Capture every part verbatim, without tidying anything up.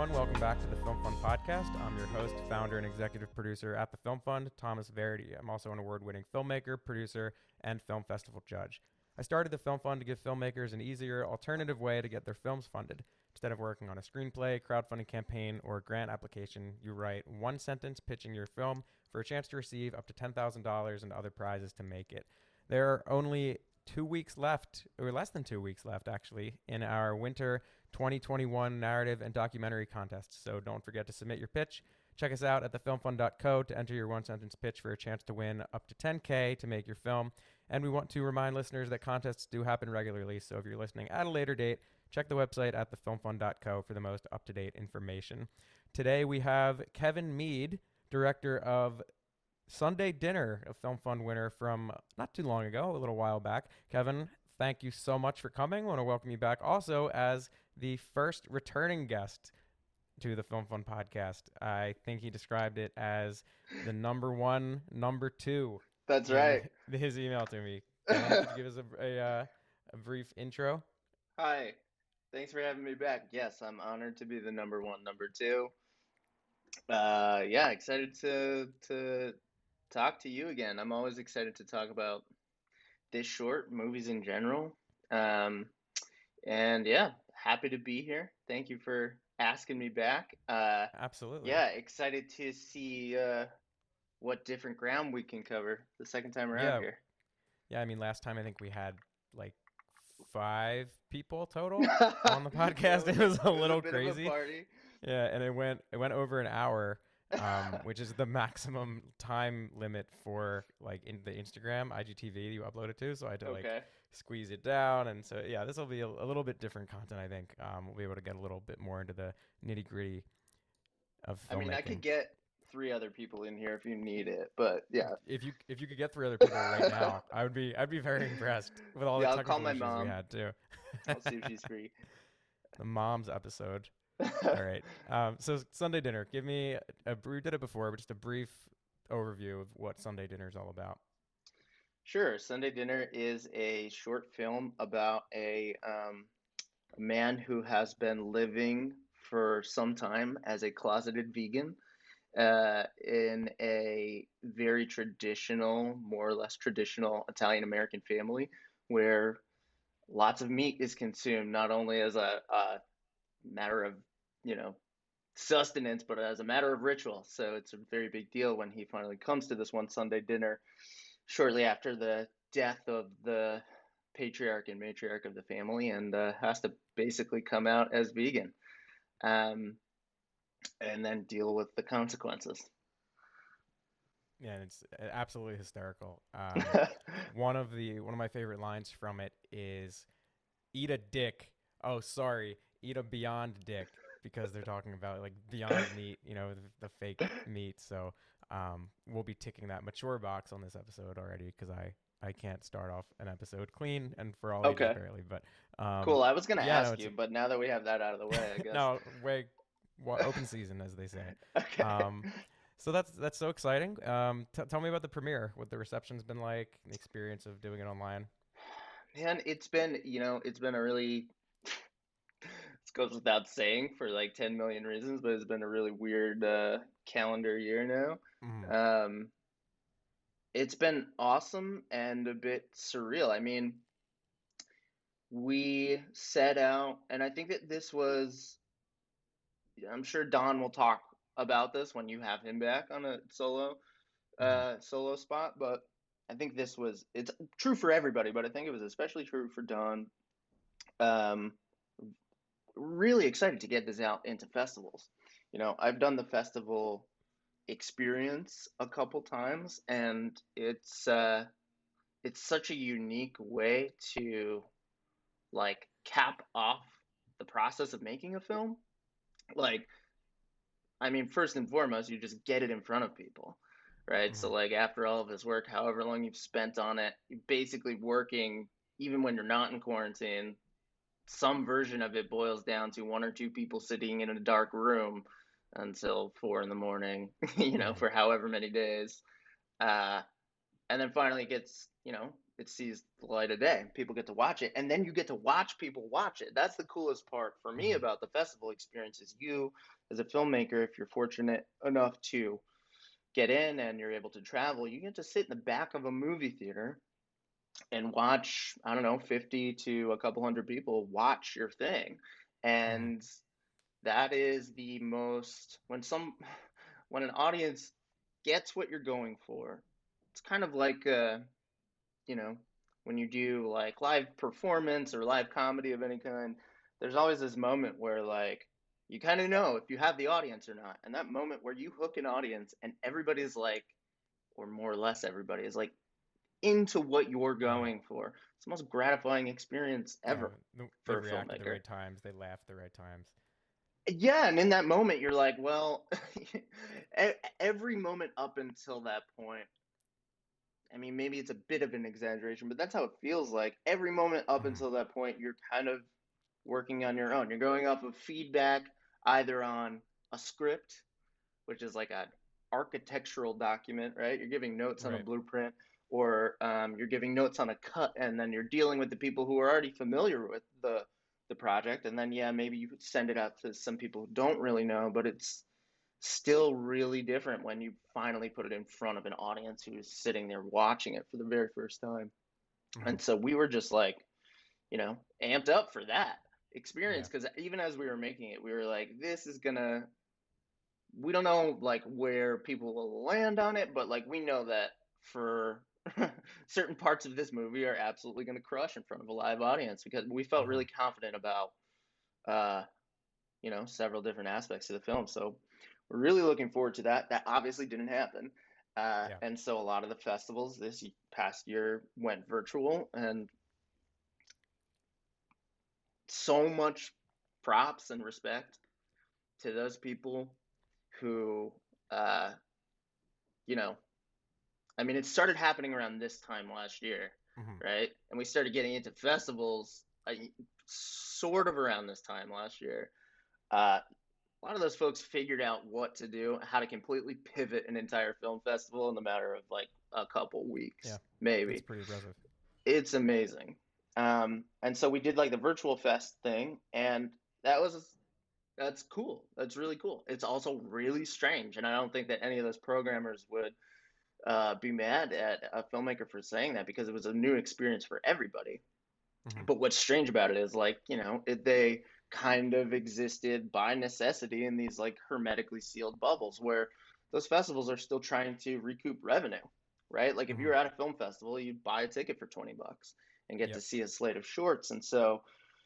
everyone. Welcome back to the Film Fund Podcast. I'm your host, founder, and executive producer at the Film Fund, Thomas Verity. I'm also an award-winning filmmaker, producer, and film festival judge. I started the Film Fund to give filmmakers an easier, alternative way to get their films funded. Instead of working on a screenplay, crowdfunding campaign, or grant application, you write one sentence pitching your film for a chance to receive up to ten thousand dollars and other prizes to make it. There are only two weeks left, or less than two weeks left, actually, in our winter twenty twenty-one narrative and documentary contests. So don't forget to submit your pitch. Check us out at the film fund dot co to enter your one-sentence pitch for a chance to win up to ten K to make your film. And we want to remind listeners that contests do happen regularly, so if you're listening at a later date, check the website at the film fund dot co for the most up-to-date information. Today we have Kevin Mead, director of Sunday Dinner, a Film Fund winner from not too long ago, a little while back. Kevin, thank you so much for coming. I want to welcome you back also as the first returning guest to the Film Fund podcast. I think he described it as the number one, number two. That's right. His email to me. Kevin, could you give us a, a, uh, a brief intro? Hi. Thanks for having me back. Yes, I'm honored to be the number one, number two. Uh, yeah, excited to to talk to you again. I'm always excited to talk about this short, movies in general. Um, and yeah, happy to be here. Thank you for asking me back. Uh, Absolutely. yeah, excited to see uh, what different ground we can cover the second time around Yeah. here. Yeah, I mean, last time I think we had like five people total on the podcast. It was a little It was a bit crazy. of a party. Yeah, and it went it went over an hour, um, which is the maximum time limit for like in the Instagram I G T V you upload it to. So I had to like Okay. squeeze it down, and so yeah, this will be a, a little bit different content. I think um, we'll be able to get a little bit more into the nitty gritty of filmmaking. I mean, I could get three other people in here if you need it, but yeah. If you if you could get three other people right now, I would be I'd be very impressed with all Yeah, the I'll call technical my issues mom. we had too. I'll see if she's free. The mom's episode. All right. Um, so Sunday Dinner. Give me a, a we did it before, but just a brief overview of what Sunday Dinner is all about. Sure. Sunday Dinner is a short film about a, um, a man who has been living for some time as a closeted vegan uh, in a very traditional, more or less traditional Italian American family where lots of meat is consumed, not only as a, a matter of, you know, sustenance, but as a matter of ritual. So it's a very big deal when he finally comes to this one Sunday dinner shortly after the death of the patriarch and matriarch of the family, and uh, has to basically come out as vegan, um, and then deal with the consequences. Yeah, and it's absolutely hysterical. Um, one of the one of my favorite lines from it is, "Eat a dick." Oh, sorry, eat a Beyond dick, because they're talking about like Beyond Meat, you know, the, the fake meat. So um, we'll be ticking that mature box on this episode already, because I I can't start off an episode clean and for all ages Okay, barely. But um, cool. I was gonna yeah, no, ask it's you, but now that we have that out of the way, I guess. no way. Well, open season, as they say. Okay. Um, so that's that's so exciting. Um, t- tell me about the premiere, what the reception's been like, the experience of doing it online. Man, it's been, you know, it's been a really, this goes without saying for like ten million reasons, but it's been a really weird uh, calendar year Mhm. now. Um, it's been awesome and a bit surreal. I mean, we set out, and I think that this was, I'm sure Don will talk about this when you have him back on a solo Mhm. uh solo spot, but I think this was, it's true for everybody, but I think it was especially true for Don. Um, really excited to get this out into festivals. You know, I've done the festival experience a couple times, and it's uh it's such a unique way to like cap off the process of making a film. Like, I mean, first and foremost, you just get it in front of people, right? So Mhm. like after all of this work, however long you've spent on it, you're basically working even when you're not in quarantine. Some version of it boils down to one or two people sitting in a dark room until four in the morning, you know, Mhm. for however many days. Uh, and then finally it gets, you know, it sees the light of day. People get to watch it, and then you get to watch people watch it. That's the coolest part for me Mhm. about the festival experience is you as a filmmaker, if you're fortunate enough to get in and you're able to travel, you get to sit in the back of a movie theater and watch, I don't know, fifty to a couple hundred people watch your thing. Mhm. And that is the most when some when an audience gets what you're going for, it's kind of like uh, you know, when you do like live performance or live comedy of any kind, there's always this moment where like you kind of know if you have the audience or not. And that moment where you hook an audience and everybody's like, or more or less everybody is like into what you're Mhm. going for. It's the most gratifying experience Yeah, ever th- they for a react at the filmmaker. right times. They laugh at the right times. Yeah, and in that moment, you're like, well, e- every moment up until that point, I mean, maybe it's a bit of an exaggeration, but that's how it feels like. Every moment up Mhm. until that point, you're kind of working on your own. You're going off of feedback either on a script, which is like an architectural document, right? You're giving notes on a Right. blueprint, or um, you're giving notes on a cut, and then you're dealing with the people who are already familiar with the the project, and then yeah, maybe you could send it out to some people who don't really know, but it's still really different when you finally put it in front of an audience who's sitting there watching it for the very first time. Mhm. And so we were just like, you know, amped up for that experience Yeah. because even as we were making it, we were like, this is gonna, we don't know like where people will land on it, but like we know that for certain parts of this movie are absolutely going to crush in front of a live audience because we felt really Mhm. confident about uh you know, several different aspects of the film. So we're really looking forward to that. That obviously didn't happen. Uh, Yeah. and so a lot of the festivals this past year went virtual, and so much props and respect to those people who, uh, you know, I mean, it started happening around this time last year, Mhm. right? And we started getting into festivals uh, sort of around this time last year. Uh, a lot of those folks figured out what to do, how to completely pivot an entire film festival in the matter of like a couple Yeah. weeks, That's maybe. pretty impressive. It's amazing. Um, and so we did like the virtual fest thing, and that was that's cool. That's really cool. It's also really strange, and I don't think that any of those programmers would uh, be mad at a filmmaker for saying that because it was a new experience for everybody. Mhm. But what's strange about it is like, you know, it, they kind of existed by necessity in these like hermetically sealed bubbles where those festivals are still trying to recoup revenue, right? Like if Mhm. you're at a film festival, you buy a ticket for twenty bucks and get to Yep. see a slate of shorts. And so,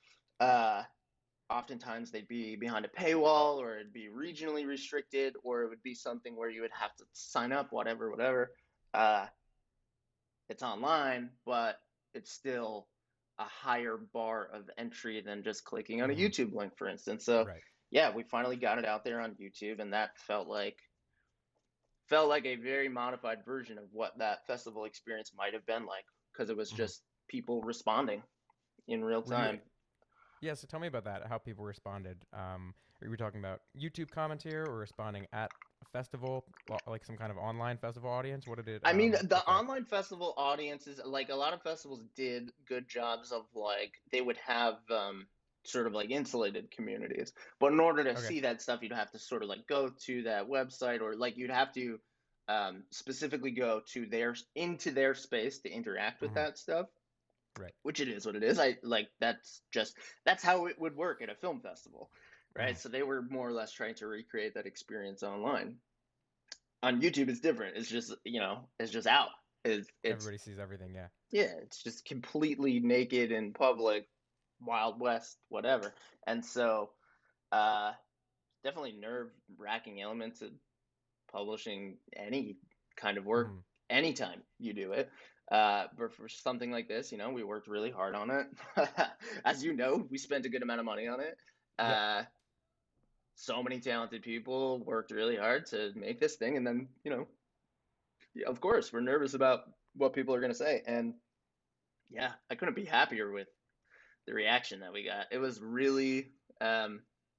uh, oftentimes they'd be behind a paywall or it'd be regionally restricted or it would be something where you would have to sign up, whatever, whatever. Uh, it's online, but it's still a higher bar of entry than just clicking on a Mhm. YouTube link, for instance. So, Right. yeah, we finally got it out there on YouTube, and that felt like felt like a very modified version of what that festival experience might have been like because it was Mhm. just people responding in real Were you? time. Yeah. So tell me about that. How people responded. Um, are you talking about YouTube comments here, or responding at a festival, lo- like some kind of online festival audience? What did it I mean, um the look like? online festival audiences, like a lot of festivals did good jobs of like they would have um sort of like insulated communities. But in order to Okay. see that stuff, you'd have to sort of like go to that website or like you'd have to um specifically go to their into their space to interact with Mhm. that stuff, Right. which it is what it is. I like that's just that's how it would work at a film festival, right? Mhm. So they were more or less trying to recreate that experience online. On YouTube, it's different. It's just, you know, it's just out. It's it's Everybody sees everything. Yeah. yeah, it's just completely naked in public, Wild West, whatever. And so, uh, definitely nerve wracking element to publishing any kind of work Mhm. anytime you do it. Uh, but for something like this, you know, we worked really hard on it. As you know, we spent a good amount of money on it. Yep. Uh, so many talented people worked really hard to make this thing. And then, you know, yeah, of course, we're nervous about what people are going to say. And yeah, I couldn't be happier with the reaction that we got. It was really, um,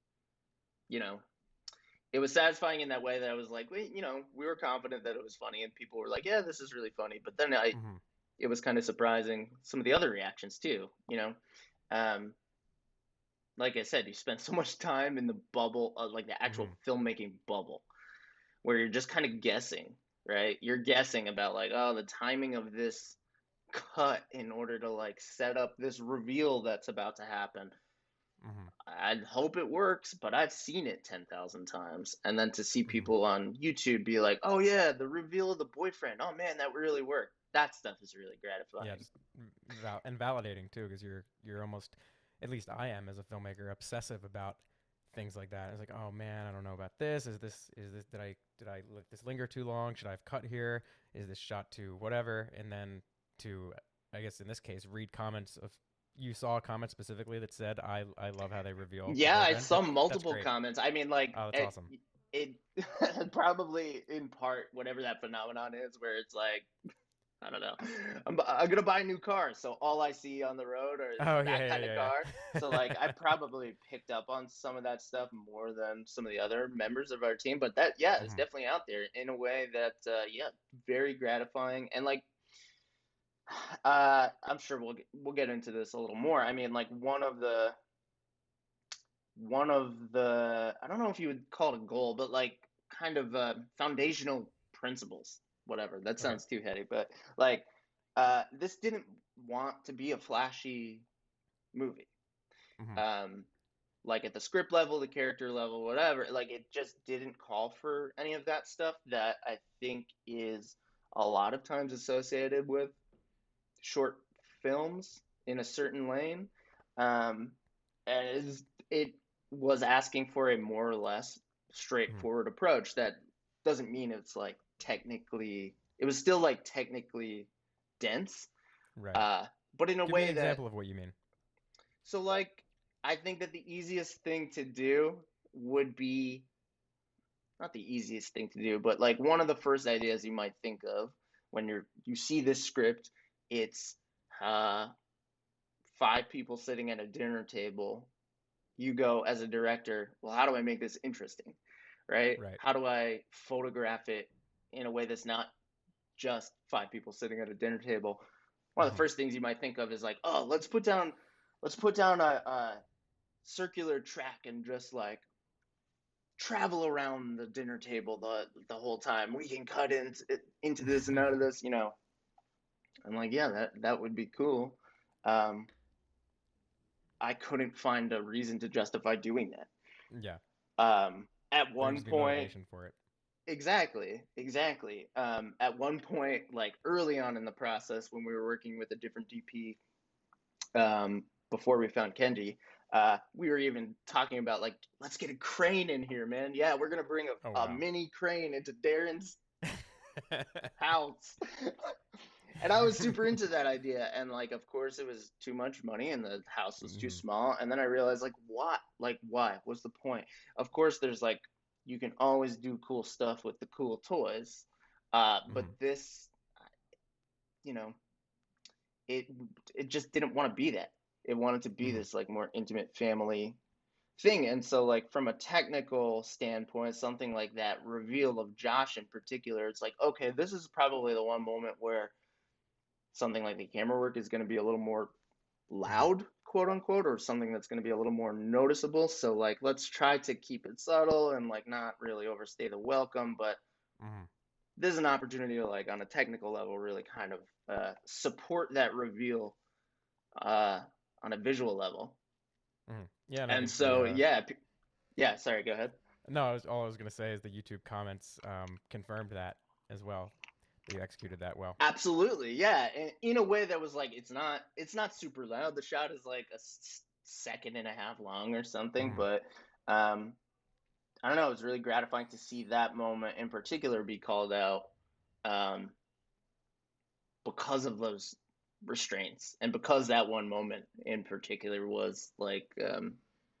you know, it was satisfying in that way that I was like, wait, you know, we were confident that it was funny, and people were like, yeah, this is really funny. But then I, Mhm. it was kind of surprising some of the other reactions too, you know. Um, like I said, you spend so much time in the bubble, uh, like the actual Hmm. filmmaking bubble, where you're just kind of guessing, right? You're guessing about like, oh, the timing of this cut in order to like set up this reveal that's about to happen. Hmm. I hope it works, but I've seen it ten thousand times. And then to see Hmm. people on YouTube be like, oh, yeah, the reveal of the boyfriend. Oh, man, that really worked. That stuff is really Yeah, gratifying. just val- and validating too, because you're you're almost, at least I am as a filmmaker, obsessive about things like that. It's like, oh man, I don't know about this. Is this is this did I did I let this linger too long? Should I have cut here? Is this shot too whatever? And then to, I guess in this case, read comments of, you saw a comment specifically that said, I I love how they reveal the Yeah, I boyfriend. saw That that's multiple great. comments. I mean, like, Oh, that's it, awesome. it probably in part, whatever that phenomenon is, where it's like, I don't know. I'm, I'm gonna buy a new car, so all I see on the road are, is Oh that yeah kind of yeah car. yeah So like, I yeah. probably picked up on some of that stuff more than some of the other members of our team. But that, yeah, is Hmm. definitely out there in a way that, uh, yeah, very gratifying. And like, uh, I'm sure we'll get, we'll get into this a little more. I mean, like one of the one of the I don't know if you would call it a goal, but like kind of uh, foundational principles. Whatever. That Okay. sounds too heady, but like uh, this didn't want to be a flashy movie. Hmm. Um, like at the script level, the character level, whatever. Like it just didn't call for any of that stuff that I think is a lot of times associated with short films in a certain lane. Um, and it, is, it was asking for a more or less Hmm. straightforward approach. That doesn't mean it's like technically, it was still like technically dense, Right. uh, but in a Give me an way that, example of what you mean. so like, I think that the easiest thing to do would be not the easiest thing to do, but like one of the first ideas you might think of when you're you see this script, it's uh five people sitting at a dinner table. You go as a director, well, how do I make this interesting? Right? Right. How do I photograph it in a way that's not just five people sitting at a dinner table? One of the Hmm. first things you might think of is like, oh, let's put down let's put down a, a circular track and just like travel around the dinner table the the whole time. We can cut into into this and out of this, you know. I'm like, yeah, that that would be cool. Um, I couldn't find a reason to justify doing that. Yeah. Um, at There one needs to be point, motivation for it. exactly, exactly. Um, at one point, like early on in the process, when we were working with a different D P, um, before we found Kenji, uh, we were even talking about like, let's get a crane in here, man. Yeah, we're gonna bring Oh a, a wow. mini crane into Darren's house. And I was super into that idea. And like, of course, it was too much money and the house was too Hmm. small. And then I realized, like, what? Like, why? What's the point? Of course, there's like, you can always do cool stuff with the cool toys. Uh, but Hmm. this, you know, it it just didn't want to be that. It wanted to be Hmm. this like more intimate family thing. And so, like, from a technical standpoint, something like that reveal of Josh in particular, it's like, okay, this is probably the one moment where something like the camera work is going to be a little more Hmm. loud, quote unquote, or something that's going to be a little more noticeable. So like, let's try to keep it subtle and like not really overstay the welcome. But Hmm. this is an opportunity to like on a technical level really kind of uh, support that reveal uh, on a visual level. Hmm. Yeah, and I And think the so uh, yeah, yeah. Sorry, go ahead. no, I was, all I was gonna say is the YouTube comments um, confirmed that as well. That you executed that well. Absolutely, yeah. And in a way that was like, it's not it's not super loud. The shot is like a s- second and a half long or something, Hmm. but um, I don't know. It was really gratifying to see that moment in particular be called out, um, because of those restraints and because that one moment in particular was like, um,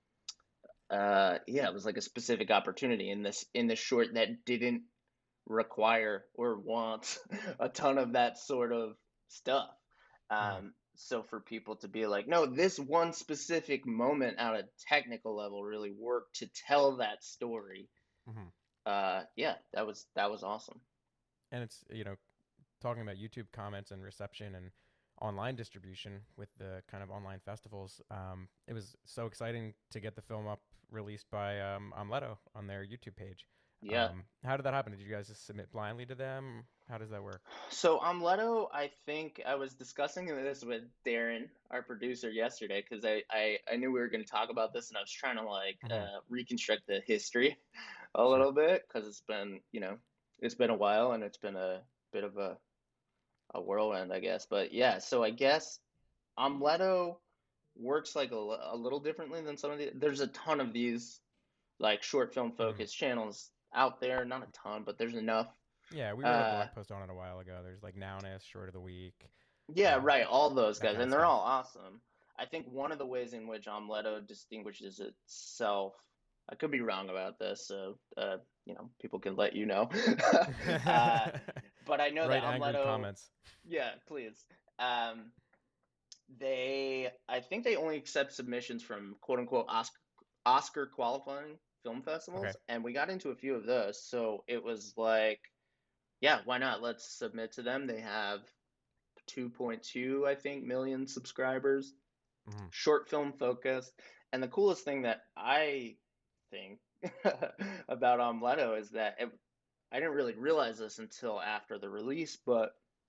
uh, yeah, it was like a specific opportunity in this in this short that didn't require or want a ton of that sort of stuff. Hmm. Um, so for people to be like, no, this one specific moment at a technical level really worked to tell that story. Hmm. Uh, yeah, that was that was awesome. And it's, you know, talking about YouTube comments and reception and online distribution with the kind of online festivals, um, it was so exciting to get the film up released by um, Amleto on their YouTube page. Yeah. Um, how did that happen? Did you guys just submit blindly to them? How does that work? So Omleto, I think I was discussing this with Darren, our producer, yesterday because I, I I knew we were going to talk about this and I was trying to like Hmm. uh, reconstruct the history a Sure. little bit because it's been, you know, it's been a while and it's been a bit of a a whirlwind, I guess. But yeah, so I guess Omleto works like a, li- a little differently than some of the. There's a ton of these like short film Hmm. focused channels out there. Not a ton, but there's enough. Yeah, we wrote a Uh, blog post on it a while ago. There's like Nowness, Short of the Week, yeah, um, right. All those that guys, kind of and they're stuff. all awesome. I think one of the ways in which Omleto distinguishes itself, I could be wrong about this, so uh, you know, people can let you know. uh, but I know that Write angry Omleto, comments. yeah, please. Um, they, I think they only accept submissions from quote unquote Oscar, Oscar qualifying film Okay. festivals, and we got into a few of those. So it was like, yeah, why not? Let's submit to them. They have two point two, I think, million subscribers, Hmm. short film focused. And the coolest thing that I think about Omleto is that it, I didn't really realize this until after the release, but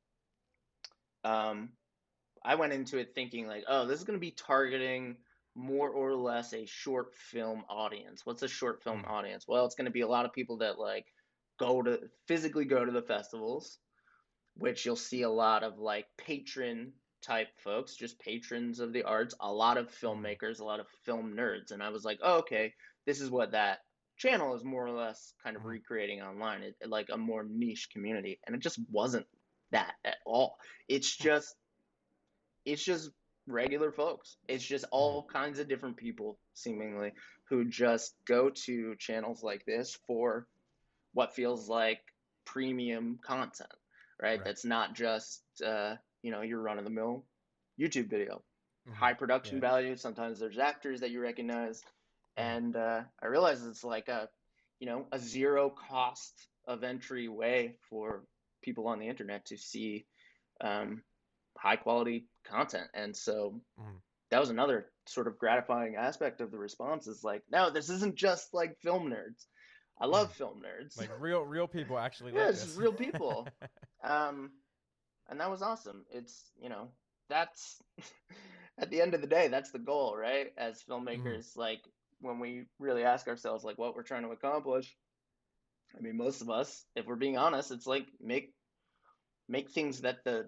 um, I went into it thinking like, oh, this is going to be targeting more or less a short film audience. What's a short film Hmm. audience? Well, it's going to be a lot of people that like go to physically go to the festivals, which you'll see a lot of like patron type folks, just patrons of the arts, a lot of Hmm. filmmakers, a lot of film nerds. And I was like, oh, okay, this is what that channel is more or less kind of Hmm. recreating online, it, like a more niche community. And it just wasn't that at all. It's Hmm. just it's just regular folks. It's just Hmm. all kinds of different people, seemingly, who just go to channels like this for what feels like premium content, right? Right. That's not just, uh, you know, your run of the mill YouTube video. Hmm. High production Yeah. value. Sometimes there's actors that you recognize. Hmm. And uh, I realize it's like a, you know, a zero cost of entry way for people on the internet to see um, high quality content. And so Hmm. that was another sort of gratifying aspect of the response is like, no, this isn't just like film nerds. I Hmm. love film nerds. Like real, real people actually Yeah, like it's just this. real people. Um, and that was awesome. It's, you know, that's at the end of the day, that's the goal, right? As Hmm. filmmakers, like when we really ask ourselves like what we're trying to accomplish, I mean, most of us, if we're being honest, it's like make make things that the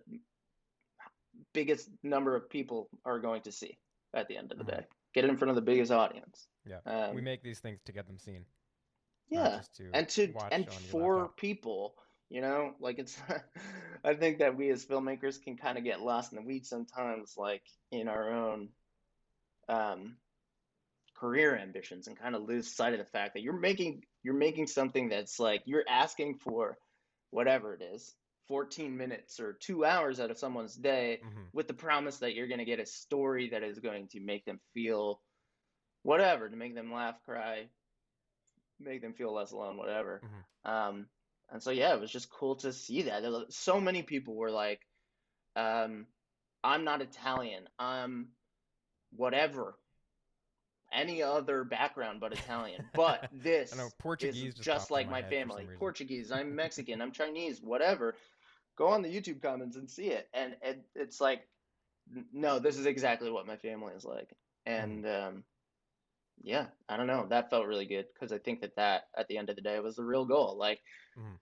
biggest number of people are going to see at the end of the Hmm. day. Get it in front of the biggest audience. Yeah. We Um, make these things to get them seen, not yeah, just to and to watch and on your for laptop. people, you know, like it's. I think that we as filmmakers can kind of get lost in the weeds sometimes, like in our own um, career ambitions, and kind of lose sight of the fact that you're making you're making something that's like you're asking for whatever it is, fourteen minutes or two hours out of someone's day Hmm. with the promise that you're going to get a story that is going to make them feel whatever, to make them laugh, cry, make them feel less alone, whatever. Hmm. Um, and so, yeah, it was just cool to see that. So many people were like, um, I'm not Italian. I'm whatever, any other background but Italian. But I know this is Portuguese just just popped in like my my head for some family. reason. Portuguese, I'm Mexican, I'm Chinese, whatever. Go on the YouTube comments and see it. And it, it's like, no, this is exactly what my family is like. Hmm. And um, yeah, I don't know. That felt really good because I think that that at the end of the day was the real goal. Like Hmm.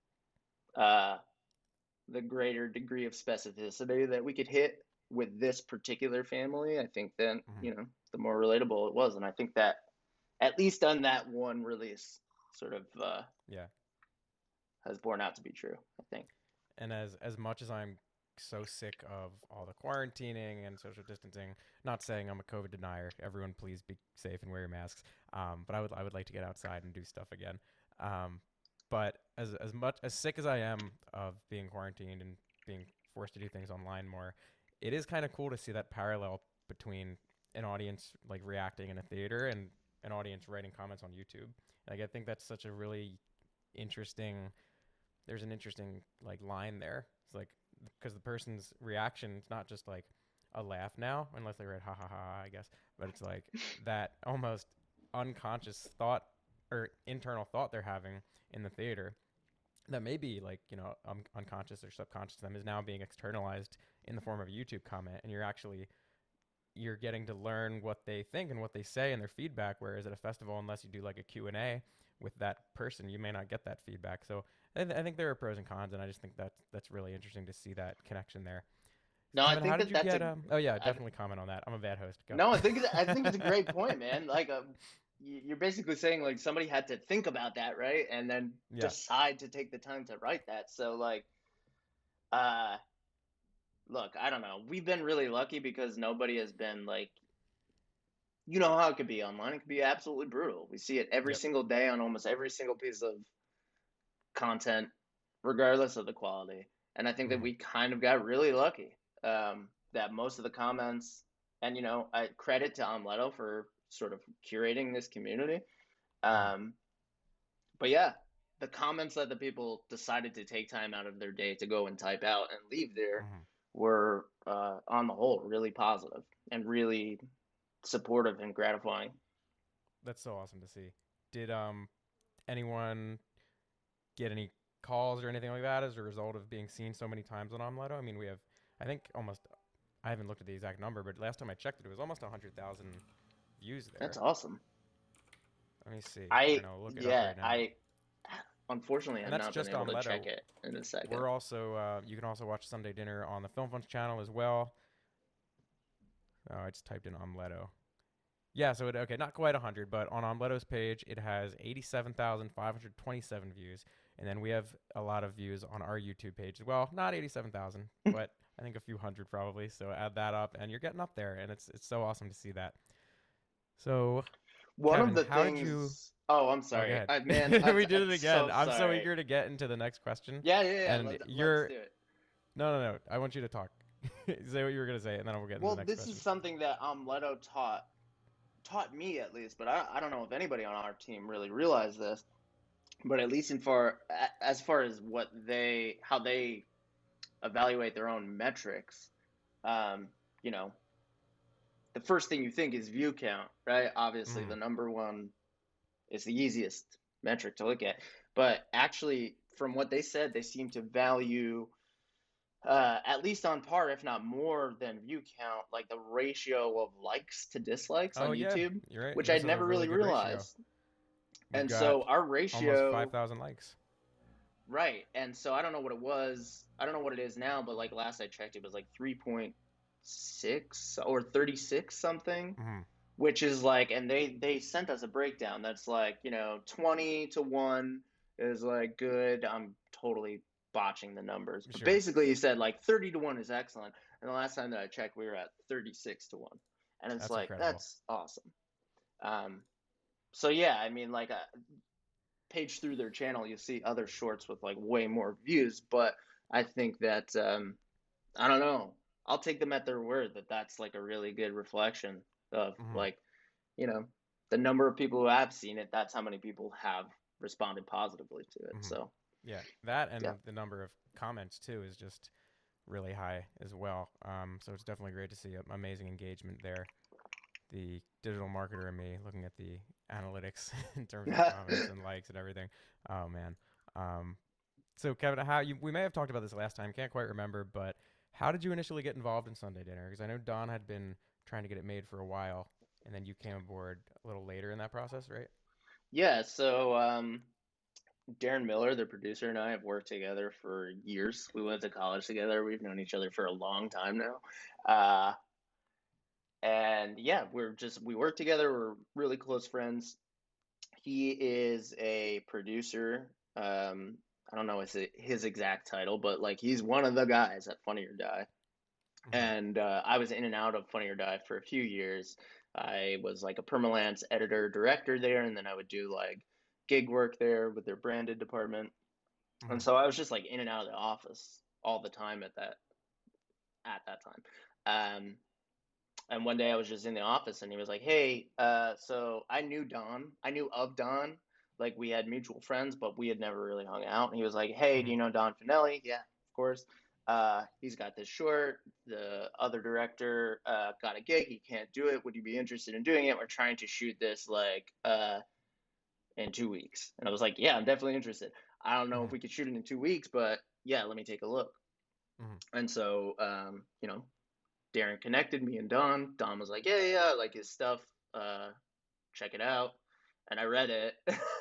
uh, the greater degree of specificity that we could hit with this particular family, I think then, Hmm. you know, the more relatable it was. And I think that at least on that one release sort of uh, Yeah. has borne out to be true, I think. And as as much as I'm so sick of all the quarantining and social distancing, not saying I'm a COVID denier. Everyone, please be safe and wear your masks. Um, but I would I would like to get outside and do stuff again. Um, but as as much as sick as I am of being quarantined and being forced to do things online more, it is kind of cool to see that parallel between an audience like reacting in a theater and an audience writing comments on YouTube. Like I think that's such a really interesting there's an interesting like line there. It's like because the person's reaction is not just like a laugh now, unless they read ha ha ha, I guess, but it's like that almost unconscious thought or internal thought they're having in the theater that may be like, you know, um, unconscious or subconscious to them is now being externalized in the form of a YouTube comment, and you're actually you're getting to learn what they think and what they say and their feedback, whereas at a festival, unless you do like a Q and A with that person, you may not get that feedback. So I, th- I think there are pros and cons, and I just think that's that's really interesting to see that connection there. No, I Kevin, how think did that you that's get a um oh yeah, I, definitely comment on that. I'm a bad host. Go. no, I think it's, I think it's a great point, man. Like, um, y- you're basically saying like somebody had to think about that, right? And then Yeah. decide to take the time to write that. So like, uh, look, I don't know. We've been really lucky because nobody has been like, you know how it could be online. It could be absolutely brutal. We see it every Yep. single day on almost every single piece of content, regardless of the quality. And I think that Mhm. we kind of got really lucky, um, that most of the comments, and you know, I credit to Omleto for sort of curating this community. Mhm. Um, but yeah, the comments that the people decided to take time out of their day to go and type out and leave there Mhm. were, uh, on the whole, really positive and really supportive and gratifying. That's so awesome to see. Did um anyone get any calls or anything like that as a result of being seen so many times on Omleto? I mean, we have, I think almost, I haven't looked at the exact number, but last time I checked it, it was almost one hundred thousand views That's there. awesome. Let me see. Here, I, no, look it up yeah, right now. I unfortunately And have that's not been just able to check Omleto. it in a second. We're also, uh, you can also watch Sunday Dinner on the Film Funds channel as well. Oh, I just typed in Omleto. Yeah, so it, okay, not quite one hundred, but on Omleto's page, it has eighty-seven thousand five hundred twenty-seven views. And then we have a lot of views on our YouTube page as well. Not eighty-seven thousand, but I think a few hundred probably. So add that up, and you're getting up there, and it's it's so awesome to see that. So, One of Kevin, the how did you? things. Oh, I'm Oh, go sorry. ahead. I man, I'm, We did I'm it again. so I'm so sorry. eager to get into the next question, Yeah, yeah, yeah. and Let, let's you're do it. no, no, no. I want you to talk. Say what you were gonna say, and then we'll get into the Well, next this is question. something that um Leto taught taught me at least, but I, I don't know if anybody on our team really realized this. But at least in far as far as what they how they evaluate their own metrics, um, you know, the first thing you think is view count, right? Obviously, Mm-hmm. the number one is the easiest metric to look at. But actually, from what they said, they seem to value, uh, at least on par, if not more than view count, like the ratio of likes to dislikes on Oh yeah, YouTube, you're right. which Yours I'd has a never really really good ratio. realized. We've And got so our almost ratio, five thousand likes. right? And so I don't know what it was. I don't know what it is now, but like last I checked, it was like three point six or thirty-six something, Mm-hmm. which is like, and they they sent us a breakdown that's like, you know, twenty to one is like good. I'm totally botching the numbers, but Sure. basically he said like thirty to one is excellent, and the last time that I checked we were at thirty-six to one, and it's That's like incredible. that's awesome. um so yeah, I mean, like, a page through their channel you see other shorts with like way more views, but I think that, um I don't know, I'll take them at their word that that's like a really good reflection of Mm-hmm. like, you know, the number of people who have seen it, that's how many people have responded positively to it. Mm-hmm. So, Yeah, that yeah. and the number of comments too is just really high as well. Um, so it's definitely great to see amazing engagement there. The digital marketer in me looking at the analytics in terms of comments and likes and everything. Oh man. Um, so Kevin, how you, we may have talked about this last time, can't quite remember, but how did you initially get involved in Sunday Dinner? Because I know Don had been trying to get it made for a while, and then you came aboard a little later in that process, right? Yeah, so um Darren Miller, the producer, and I have worked together for years. We went to college together. We've known each other for a long time now. Uh and yeah, we're just we work together. We're really close friends. He is a producer. Um, I don't know his his exact title, but like he's one of the guys at Funny or Die. Mm-hmm. And uh, I was in and out of Funny or Die for a few years. I was like a permalance editor director there, and then I would do like gig work there with their branded department. Mm-hmm. And so I was just like in and out of the office all the time at that at that time. Um, and one day I was just in the office and he was like, "Hey, uh, so I knew Don. I knew of Don Like we had mutual friends, but we had never really hung out. And he was like, "Hey, do Mm-hmm. you know Don Finelli?" Yeah, of course. Uh, he's got this short. The other director uh, got a gig. He can't do it. Would you be interested in doing it? We're trying to shoot this like uh, in two weeks. And I was like, "Yeah, I'm definitely interested. I don't know if Mm-hmm. we could shoot it in two weeks, but yeah, let me take a look." Mm-hmm. And so, um, you know, Darren connected me and Don. Don was like, "Yeah, yeah, yeah, I like his stuff. Uh, check it out." And I read it,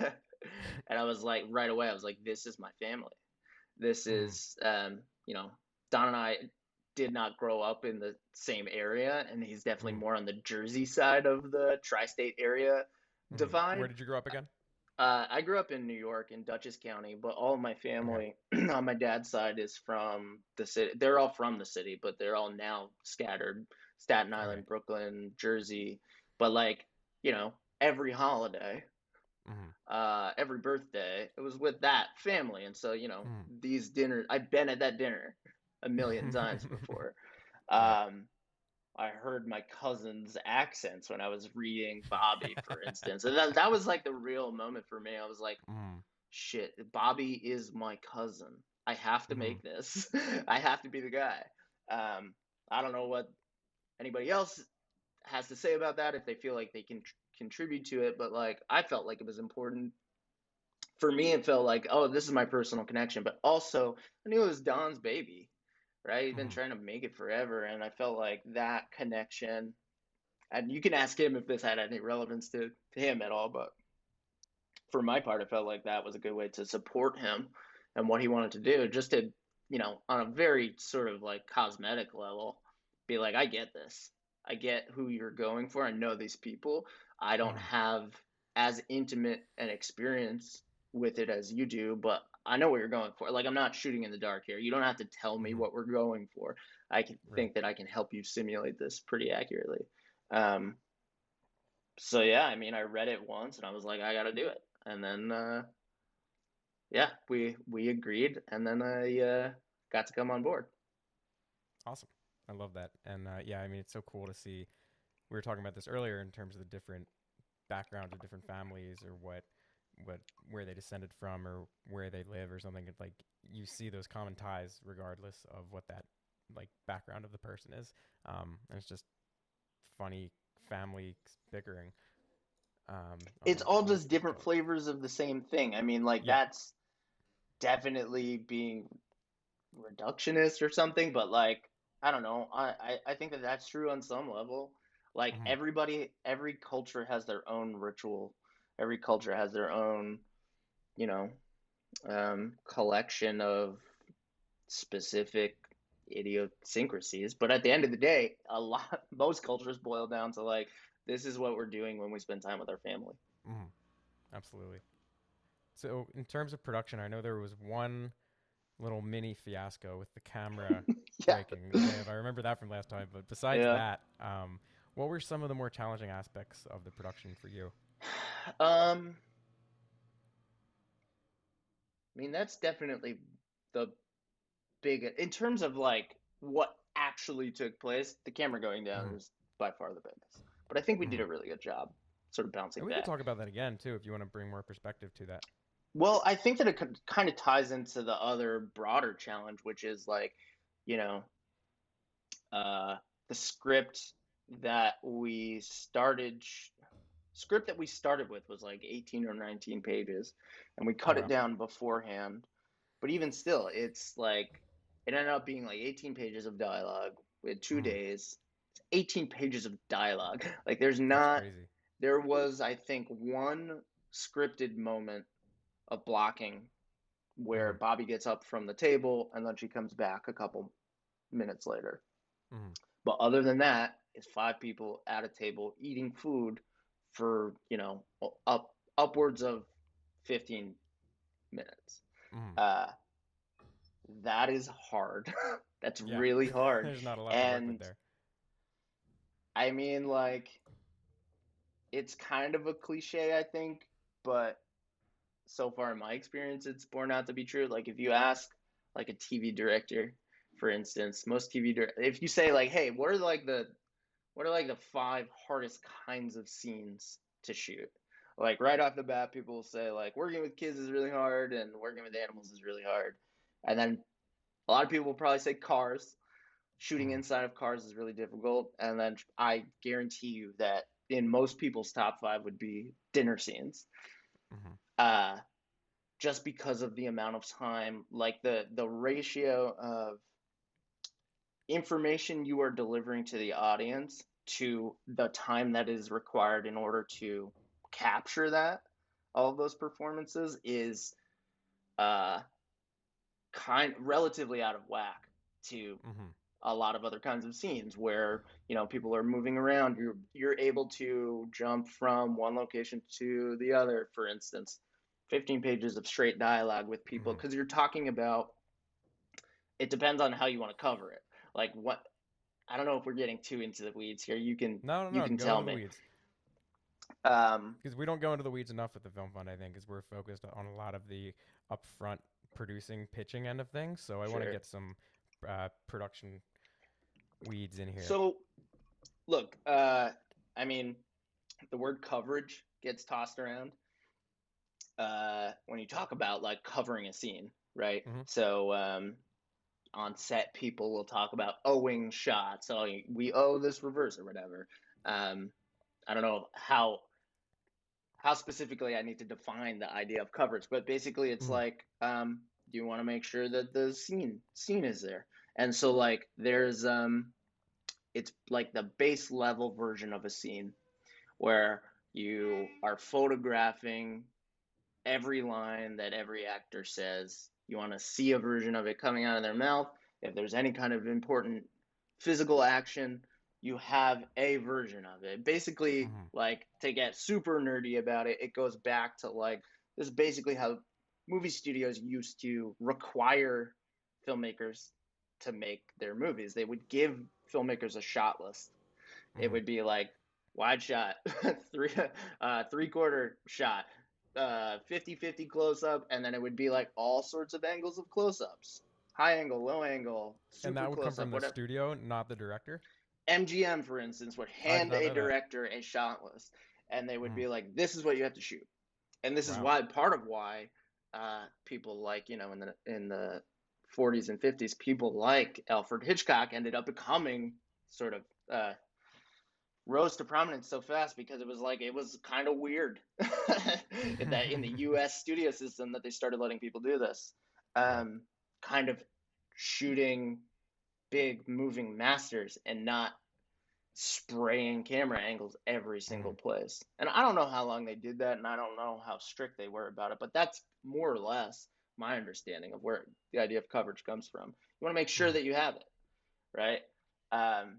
and I was like, right away, I was like, "This is my family. This Mm-hmm. is, um, you know, Don and I did not grow up in the same area, and he's definitely Mm-hmm. more on the Jersey side of the tri-state area Mm-hmm. Where divide. did you grow up again? Uh, I grew up in New York in Dutchess County, but all of my Okay. family on my dad's side is from the city. They're all from the city, but they're all now scattered. Staten Okay. Island, Brooklyn, Jersey. But like, you know, every holiday, Mm-hmm. uh, every birthday, it was with that family. And so, you know, Mm-hmm. these dinners, I've been at that dinner a million times before. Right. Um, I heard my cousin's accents when I was reading Bobby, for instance. And that, that was like the real moment for me. I was like, Mm-hmm. shit, Bobby is my cousin. I have to Mm-hmm. make this. I have to be the guy. Um, I don't know what anybody else has to say about that if they feel like they can tr- contribute to it, but like I felt like it was important. For me, it felt like, oh, this is my personal connection, but also I knew it was Don's baby, right? He'd been Mm-hmm. trying to make it forever, and I felt like that connection. And you can ask him if this had any relevance to, to him at all, but for my part, I felt like that was a good way to support him and what he wanted to do, just to, you know, on a very sort of like cosmetic level, be like, I get this. I get who you're going for. I know these people. I don't Mm-hmm. have as intimate an experience with it as you do, but I know what you're going for. Like, I'm not shooting in the dark here. You don't have to tell me Mm-hmm. what we're going for. I can Right. think that I can help you simulate this pretty accurately. Um, so yeah, I mean, I read it once and I was like, I got to do it. And then, uh, yeah, we we agreed, and then I uh, got to come on board. Awesome. I love that. And uh, yeah, I mean, it's so cool to see. We were talking about this earlier in terms of the different backgrounds of different families or what what where they descended from or where they live or something. It's like you see those common ties regardless of what that like background of the person is. Um, and it's just funny family bickering um, It's among all amongst just each different other. flavors of the same thing. I mean, like Yeah. that's definitely being reductionist or something, but like I don't know. I, I I think that that's true on some level. Like Hmm. everybody, every culture has their own ritual. Every culture has their own, you know, um, collection of specific idiosyncrasies. But at the end of the day, a lot, most cultures boil down to like, this is what we're doing when we spend time with our family. Hmm. Absolutely. So in terms of production, I know there was one little mini fiasco with the camera Yeah. breaking. If I remember that from last time. But besides Yeah. that, um, what were some of the more challenging aspects of the production for you? Um, I mean, that's definitely the big, in terms of like what actually took place, the camera going down Hmm. is by far the biggest. But I think we did Hmm. a really good job sort of bouncing And we could back. talk about that again too, if you want to bring more perspective to that. Well, I think that it kind of ties into the other broader challenge, which is like, you know, uh, the script that we started script that we started with was like eighteen or nineteen pages, and we Oh cut it wow. down beforehand. But even still, it's like it ended up being like eighteen pages of dialogue with two Hmm. days. eighteen pages of dialogue. Like there's That's not crazy. there was I think one scripted moment of blocking where Hmm. Bobby gets up from the table and then she comes back a couple minutes later. Hmm. But other than that, it's five people at a table eating food for, you know, up upwards of fifteen minutes. Hmm. Uh, that is hard. That's Yeah. really hard. There's not a lot to work with And there. I mean, like, it's kind of a cliche, I think, but so far in my experience, it's borne out to be true. Like, if you ask, like, a T V director, for instance, most T V, dir- if you say, like, hey, what are like the what are like the five hardest kinds of scenes to shoot? Like right off the bat, people will say like working with kids is really hard and working with animals is really hard. And then a lot of people will probably say cars. Shooting Mm-hmm. inside of cars is really difficult. And then I guarantee you that in most people's top five would be dinner scenes. Mm-hmm. Uh, just because of the amount of time, like the the ratio of information you are delivering to the audience to the time that is required in order to capture that, all of those performances is uh kind relatively out of whack to Mm-hmm. a lot of other kinds of scenes where, you know, people are moving around. You're you're able to jump from one location to the other, for instance. fifteen pages of straight dialogue with people, Mm-hmm. because you're talking about, it depends on how you want to cover it. Like what, I don't know if we're getting too into the weeds here. You can No, no, you no. can Go tell into the me. weeds Um, because we don't go into the weeds enough with the film fund. I think because we're focused on a lot of the upfront producing, pitching end of things. So I want to sure. get some uh, production weeds in here. So look, uh, I mean, the word coverage gets tossed around uh, when you talk about like covering a scene, right? Mm-hmm. So um, on set, people will talk about owing shots. Oh, we owe this reverse or whatever. Um, I don't know how how specifically I need to define the idea of coverage, but basically it's Mm-hmm. like um, you want to make sure that the scene scene is there, and so like there's um, it's like the base level version of a scene where you are photographing every line that every actor says. You want to see a version of it coming out of their mouth. If there's any kind of important physical action, you have a version of it. Basically, Mm-hmm. like to get super nerdy about it, it goes back to like this is basically how movie studios used to require filmmakers to make their movies. They would give filmmakers a shot list. It Mm-hmm. would be like wide shot, three uh, three quarter shot, uh, fifty fifty close up, and then it would be like all sorts of angles of close ups, high angle, low angle, And super that would come close from up, the whatever. studio, not the director. M G M, for instance, would I did hand not a know that. director a shot list, and they would Mm-hmm. be like, "This is what you have to shoot," and this is Wow. why part of why uh, people like, you know, in the in the forties and fifties, people like Alfred Hitchcock ended up becoming sort of uh, rose to prominence so fast because it was like it was kind of weird in that in the U S studio system that they started letting people do this, Right. um, kind of shooting big moving masters and not spraying camera angles every Mm-hmm. single place. And I don't know how long they did that, and I don't know how strict they were about it, but that's more or less my understanding of where the idea of coverage comes from. You want to make sure Mm-hmm. that you have it, right? Um,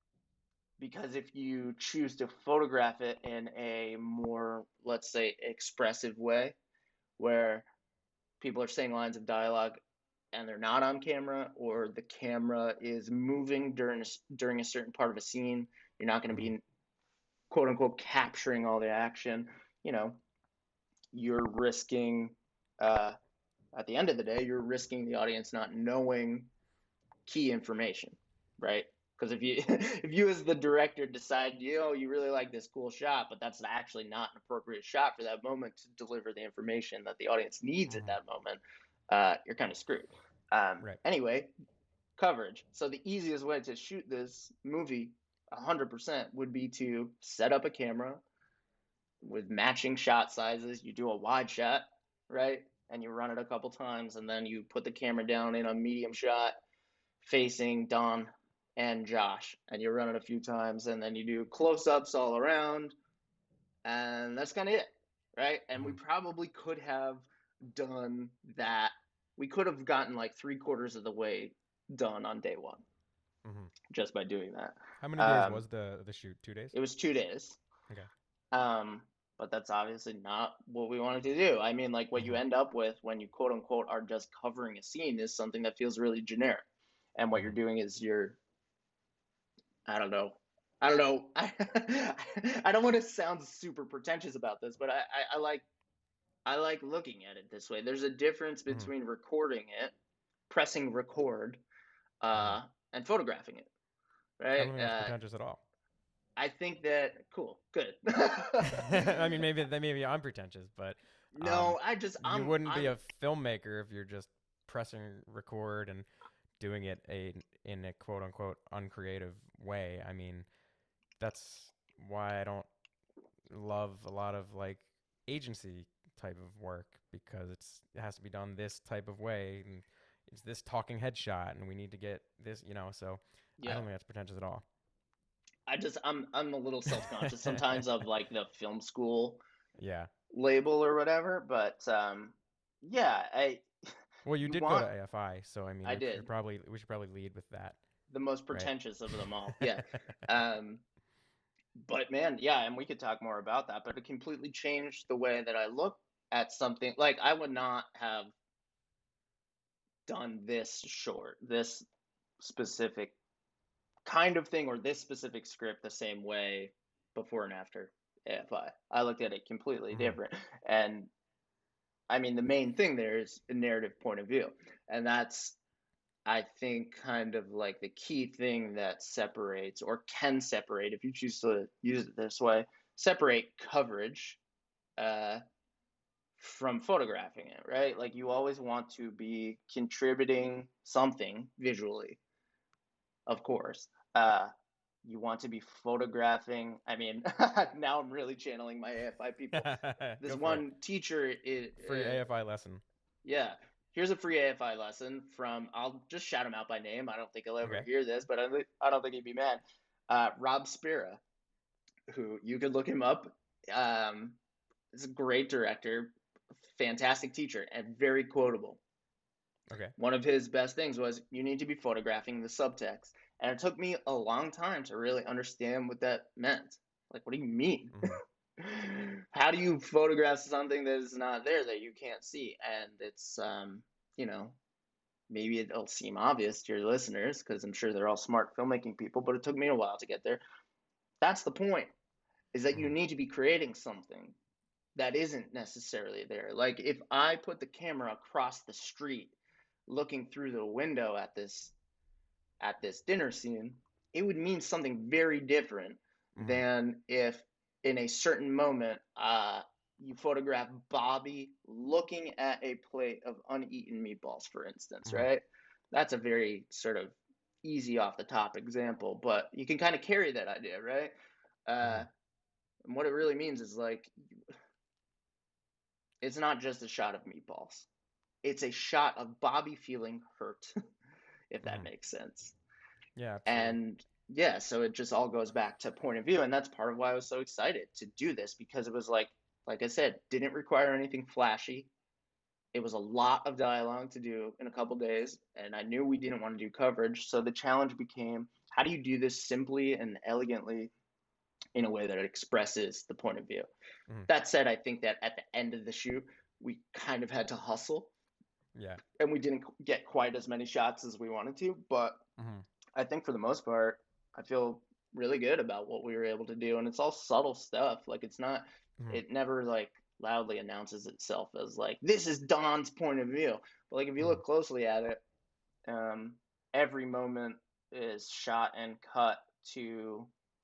because if you choose to photograph it in a more, let's say, expressive way, where people are saying lines of dialogue and they're not on camera, or the camera is moving during a, during a certain part of a scene, you're not going to Mm-hmm. be quote unquote capturing all the action. You know, you're risking, uh, at the end of the day, you're risking the audience not knowing key information, right? Because if you if you as the director decide, you know, you really like this cool shot, but that's actually not an appropriate shot for that moment to deliver the information that the audience needs at Mm-hmm. that moment, uh, you're kind of screwed. Um, Right. anyway, coverage. So the easiest way to shoot this movie one hundred percent would be to set up a camera with matching shot sizes. You do a wide shot, right? And you run it a couple times, and then you put the camera down in a medium shot facing Don and Josh, and you run it a few times, and then you do close ups all around, and that's kind of it, right? And we Mm-hmm. probably could have done that. We could have gotten like three quarters of the way done on day one Mm-hmm. just by doing that. How many days Um, was the the shoot? Two days. it was two days. Okay. Um, but that's obviously not what we wanted to do. I mean, like what you Mm-hmm. end up with when you quote unquote are just covering a scene is something that feels really generic. And what you're Mm-hmm. doing is you're, I don't know. I don't know. I, I don't want to sound super pretentious about this, but I, I, I like I like looking at it this way. There's a difference Mm-hmm. between recording it, pressing record, Mm-hmm. uh, and photographing it, I right? don't think that's Uh, pretentious at all. I think that cool, good. I mean, maybe maybe I'm pretentious, but um, No, I just you I'm wouldn't be I'm a filmmaker if you're just pressing record and doing it a in a quote unquote uncreative way. I mean, that's why I don't love a lot of like agency type of work because it's it has to be done this type of way and it's this talking headshot and we need to get this, you know, so I yeah. don't think that's pretentious at all. I just I'm I'm a little self-conscious sometimes of like the film school Yeah. label or whatever, but um yeah, I Well, you you did go to want A F I, so I mean, I we should did probably we should probably lead with that, the most right? pretentious of them all. Yeah. Um but man, yeah, and we could talk more about that, but it completely changed the way that I look at something. Like I would not have done this short, this specific kind of thing or this specific script the same way before and after A F I. I I looked at it completely Hmm. different. And I mean, the main thing there is a narrative point of view. And that's, I think, kind of like the key thing that separates or can separate, if you choose to use it this way, separate coverage uh, from photographing it, right? Like you always want to be contributing something visually, of course. Uh, you want to be photographing. I mean, now I'm really channeling my A F I people. This Go for it. one teacher, is, Free uh, A F I lesson. yeah, here's a free A F I lesson from, I'll just shout him out by name. I don't think he'll ever Okay. hear this, but I, I don't think he'd be mad. Uh, Rob Spira, who you could look him up. Um, is a great director, fantastic teacher, and very quotable. Okay. One of his best things was you need to be photographing the subtext. And it took me a long time to really understand what that meant. Like, what do you mean? Hmm. How do you photograph something that is not there that you can't see? And it's, um, you know, maybe it'll seem obvious to your listeners because I'm sure they're all smart filmmaking people, but it took me a while to get there. That's the point, is that you Hmm. need to be creating something that isn't necessarily there. Like, if I put the camera across the street looking through the window at this at this dinner scene, it would mean something very different Hmm. than if in a certain moment uh, you photograph Bobby looking at a plate of uneaten meatballs, for instance, Hmm. right? That's a very sort of easy off the top example, but you can kind of carry that idea, right? Uh, Hmm. and what it really means is like, it's not just a shot of meatballs, it's a shot of Bobby feeling hurt, if that Hmm. makes sense. Yeah, absolutely. And yeah, so it just all goes back to point of view. And that's part of why I was so excited to do this, because it was like, like I said, didn't require anything flashy. It was a lot of dialogue to do in a couple days. And I knew we didn't want to do coverage. So the challenge became, how do you do this simply and elegantly in a way that it expresses the point of view? Hmm. That said, I think that at the end of the shoot, we kind of had to hustle Yeah. and we didn't get quite as many shots as we wanted to. But Hmm. I think for the most part, I feel really good about what we were able to do. And it's all subtle stuff. Like it's not, Hmm. it never like loudly announces itself as like, this is Don's point of view. But like if you Hmm. look closely at it, um, every moment is shot and cut to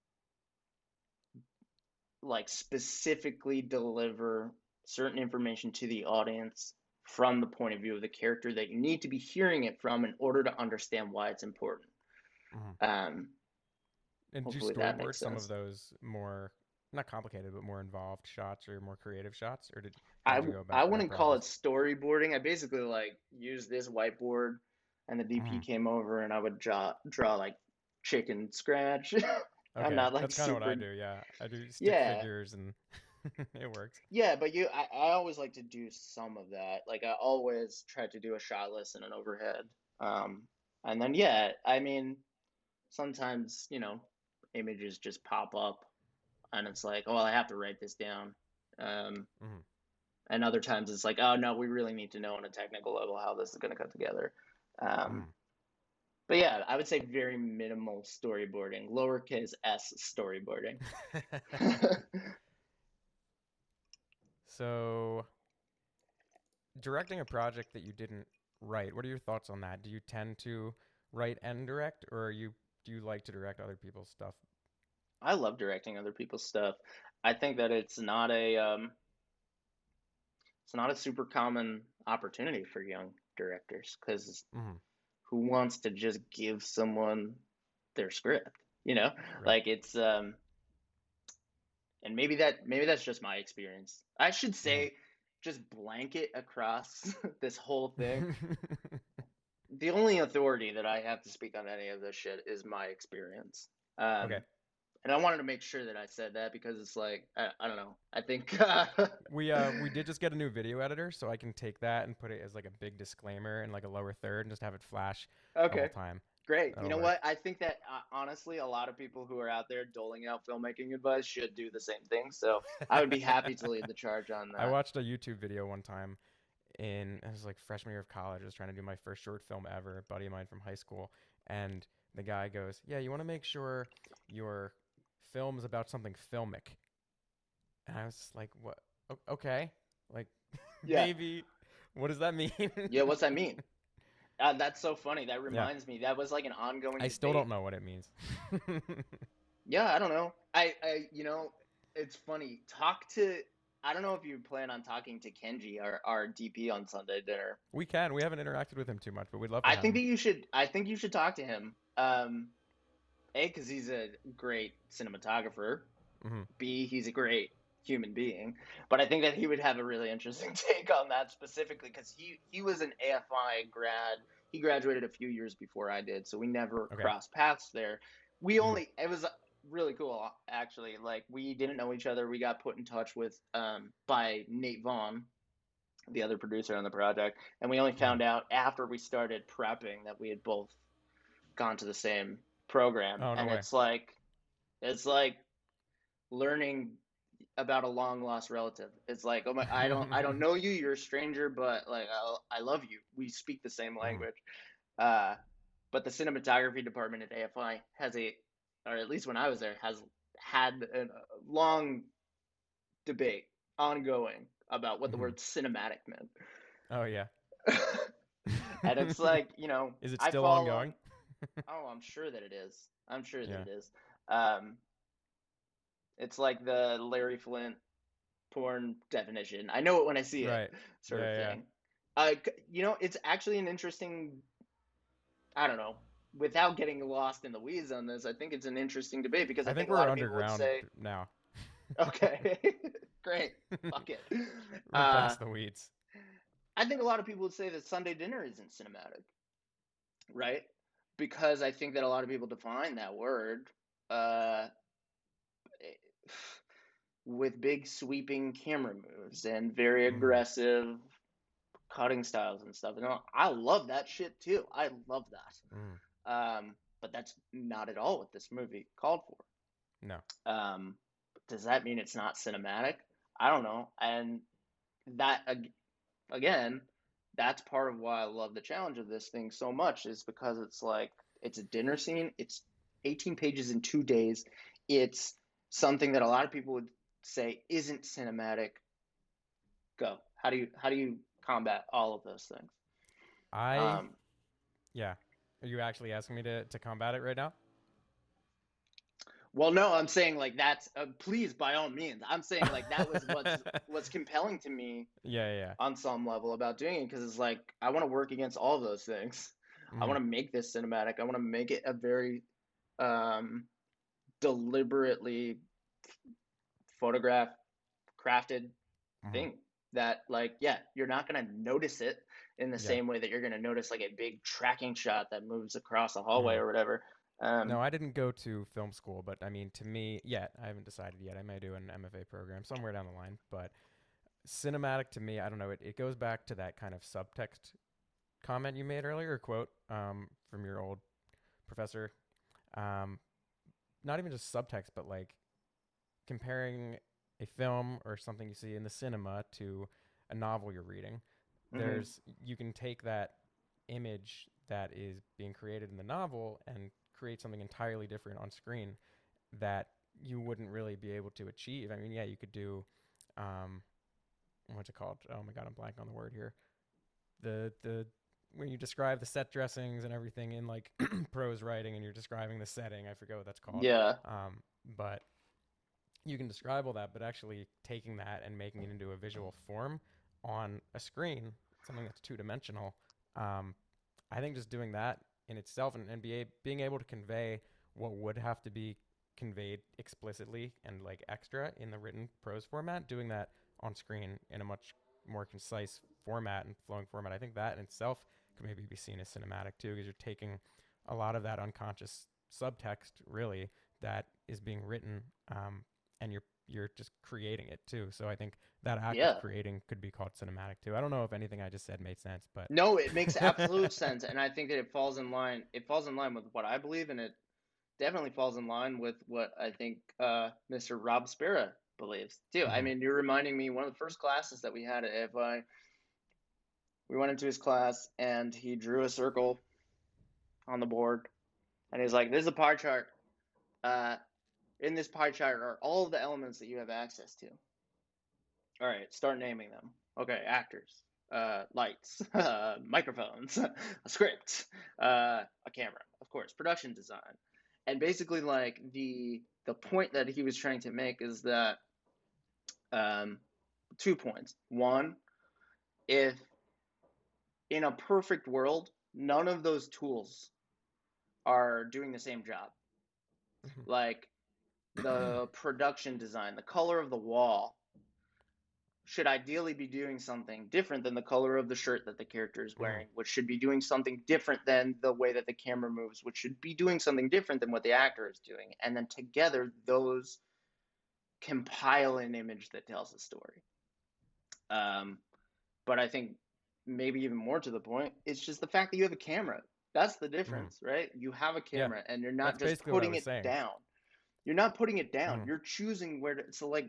like specifically deliver certain information to the audience from the point of view of the character that you need to be hearing it from in order to understand why it's important. Hmm. Um, And did you hopefully that storyboard makes some of sense. those more, not complicated, but more involved shots or more creative shots, or did how I did you go I about that wouldn't call it process? storyboarding. I basically like used this whiteboard, and the D P Hmm. came over, and I would draw draw like chicken scratch. I'm Okay, not like that's kind of what I super. do. Yeah, I do stick Yeah, figures, and it works. yeah, but you, I, I always like to do some of that. Like I always try to do a shot list and an overhead. Um, and then yeah, I mean, sometimes you know, images just pop up, and it's like, oh, I have to write this down. Um, Hmm. and other times it's like, oh no, we really need to know on a technical level how this is going to cut together. Um, Hmm. but yeah, I would say very minimal storyboarding, lowercase s storyboarding. So, directing a project that you didn't write, what are your thoughts on that? Do you tend to write and direct, or are you do you like to direct other people's stuff? I love directing other people's stuff. I think that it's not a um, it's not a super common opportunity for young directors because Hmm. who wants to just give someone their script? You know, Right. like it's um, and maybe that maybe that's just my experience. I should Hmm. say, just blanket across this whole thing. The only authority that I have to speak on any of this shit is my experience. Okay. Um, and I wanted to make sure that I said that because it's like I, I don't know. I think uh, We uh we did just get a new video editor, so I can take that and put it as like a big disclaimer in like a lower third and just have it flash the whole okay, time. great. You That'll know work. what? I think that uh, honestly, a lot of people who are out there doling out filmmaking advice should do the same thing. So I would be happy to lead the charge on I that. watched a YouTube video one time in it was like freshman year of college. I was trying to do my first short film ever, a buddy of mine from high school, and the guy goes, "Yeah, you want to make sure your film is about something filmic." And I was just like, "What? O- okay, like Yeah, maybe. What does that mean?" yeah. What's that mean? Uh, that's so funny. That Yeah, reminds me. That was like an ongoing I still don't debate. know what it means. Yeah, I don't know. I, I, you know, it's funny. Talk to. I don't know if you plan on talking to Kenji, our our D P on Sunday dinner. We can. We haven't interacted with him too much, but we'd love to I have think that him. you should. I think you should talk to him. Um, A, because he's a great cinematographer. Hmm. B, he's a great human being. But I think that he would have a really interesting take on that specifically because he he was an A F I grad. He graduated a few years before I did, so we never Okay. crossed paths there. We Hmm. only it was really cool actually. Like we didn't know each other. We got put in touch with um, by Nate Vaughn, the other producer on the project, and we only Hmm. found out after we started prepping that we had both gone to the same program. Oh, no And way. it's like it's like learning about a long lost relative. It's like, oh my, I don't, I don't know you. You're a stranger, but like, I, I love you. We speak the same Hmm. language. Uh, but the cinematography department at A F I has a, or at least when I was there, has had a long debate ongoing about what the Hmm. word cinematic meant. Oh yeah. And it's like, you know, Is it I still fall along. ongoing? Oh, I'm sure that it is. I'm sure that Yeah. it is. Um, it's like the Larry Flint porn definition. I know it when I see it, Right. sort of Yeah, yeah. thing. Uh, you know, it's actually an interesting. I don't know. Without getting lost in the weeds on this, I think it's an interesting debate because I I think think a we're lot of people would underground say, now. okay, great, fuck it. We're Uh, past the weeds. I think a lot of people would say that Sunday Dinner isn't cinematic, right? Because I think that a lot of people define that word uh, with big sweeping camera moves and very Hmm. aggressive cutting styles and stuff. And I love that shit too. I love Hmm. that. Um, but that's not at all what this movie called for. No. Um, does that mean it's not cinematic? I don't know. And that again, that's part of why I love the challenge of this thing so much is because it's like it's a dinner scene. It's eighteen pages in two days. It's something that a lot of people would say isn't cinematic. Go. How do you how do you combat all of those things? I Um, yeah. Are you actually asking me to to combat it right now? well, no, I'm saying like that's uh, please by all means. I'm saying like that was what's what's compelling to me Yeah, yeah. on some level about doing it because it's like I want to work against all of those things. I Hmm. want to make this cinematic. I want to make it a very um, deliberately photographed, crafted Hmm. thing that like yeah you're not going to notice it in the Yeah. same way that you're going to notice like a big tracking shot that moves across a hallway Hmm. or whatever. um No, I didn't go to film school, but I mean, to me, yet I haven't decided yet. I may do an M F A program somewhere down the line, but cinematic to me, I don't know. It, it goes back to that kind of subtext comment you made earlier, or quote um, from your old professor. Um, Not even just subtext, but like comparing a film or something you see in the cinema to a novel you're reading. mm-hmm. There's you can take that image that is being created in the novel and create something entirely different on screen that you wouldn't really be able to achieve. I mean, yeah, you could do um, what's it called? Oh my god, I'm blanking on the word here. The the when you describe the set dressings and everything in like prose writing, and you're describing the setting. I forget what that's called. Yeah. Um, but you can describe all that, but actually taking that and making it into a visual form on a screen, something that's two dimensional. Um, I think just doing that in itself, and, and be a, being able to convey what would have to be conveyed explicitly and like extra in the written prose format, doing that on screen in a much more concise format and flowing format, I think that in itself could maybe be seen as cinematic too, because you're taking a lot of that unconscious subtext really that is being written, um, and you're you're just creating it too. So I think that act Yeah. of creating could be called cinematic too. I don't know if anything I just said made sense, but No, it makes absolute sense, and I think that it falls in line. It falls in line with what I believe, and it definitely falls in line with what I think uh, Mister Rob Spera believes too. I mm-hmm. mean, you're reminding me one of the first classes that we had at A F I. We went into his class, and he drew a circle on the board, and he's like, "This is a pie chart. Uh, in this pie chart are all of the elements that you have access to. All right, start naming them. Okay, actors, uh, lights, uh, microphones, a script, uh, a camera, of course, production design." And basically, like the the point that he was trying to make is that um, two points. One, if in a perfect world, none of those tools are doing the same job. Mm-hmm. Like the production design, the color of the wall should ideally be doing something different than the color of the shirt that the character is wearing, mm-hmm. which should be doing something different than the way that the camera moves, which should be doing something different than what the actor is doing. And then together, those compile an image that tells a story. Um, but I think maybe even more to the point, it's just the fact that you have a camera. That's the difference, mm. right? You have a camera, yeah, and you're not just putting it saying. down. You're not putting it down. Mm. You're choosing where to. So, like,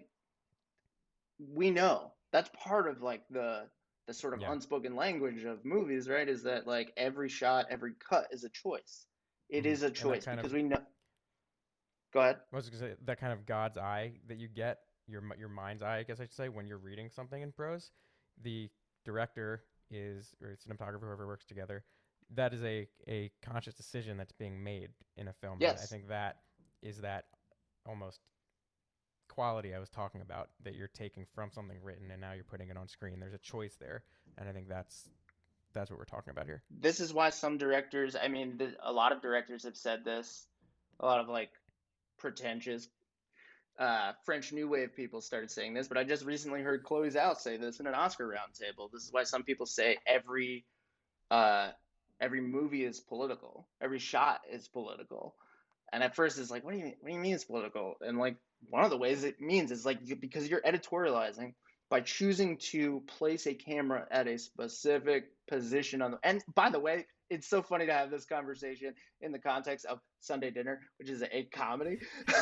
we know that's part of like the the sort of yeah. unspoken language of movies, right? Is that like every shot, every cut is a choice. It mm. is a choice because of, we know. Go ahead. I was gonna say that kind of God's eye that you get, your your mind's eye, I guess I should say, when you're reading something in prose. The director is, or cinematographer, whoever works together, that is a a conscious decision that's being made in a film. Yes. I think that is that almost quality I was talking about, that you're taking from something written and now you're putting it on screen. There's a choice there, and I think that's that's what we're talking about here. This is why some directors, I mean, a lot of directors have said this. A lot of like pretentious uh, French New Wave people started saying this, but I just recently heard Chloe Zhao say this in an Oscar roundtable. This is why some people say every uh, every movie is political, every shot is political. And at first it's like, what do you mean? What do you mean it's political? And like one of the ways it means is like because you're editorializing by choosing to place a camera at a specific position on the. And by the way, it's so funny to have this conversation in the context of Sunday Dinner, which is a comedy.